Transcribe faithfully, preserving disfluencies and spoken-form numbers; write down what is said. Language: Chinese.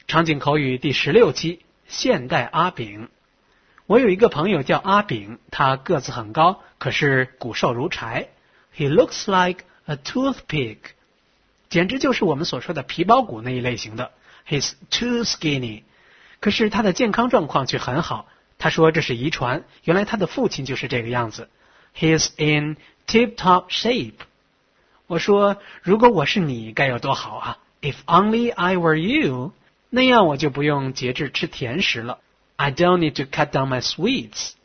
场景口语第十六期，现代阿炳。我有一个朋友叫阿炳，他个子很高，可是骨瘦如柴。He looks like a toothpick， 简直就是我们所说的皮包骨那一类型的。He's too skinny， 可是他的健康状况却很好。他说这是遗传，原来他的父亲就是这个样子。He's in tip-top shape。 我说如果我是你该有多好啊， If only I were you， 那样我就不用节制吃甜食了。I don't need to cut down my sweets，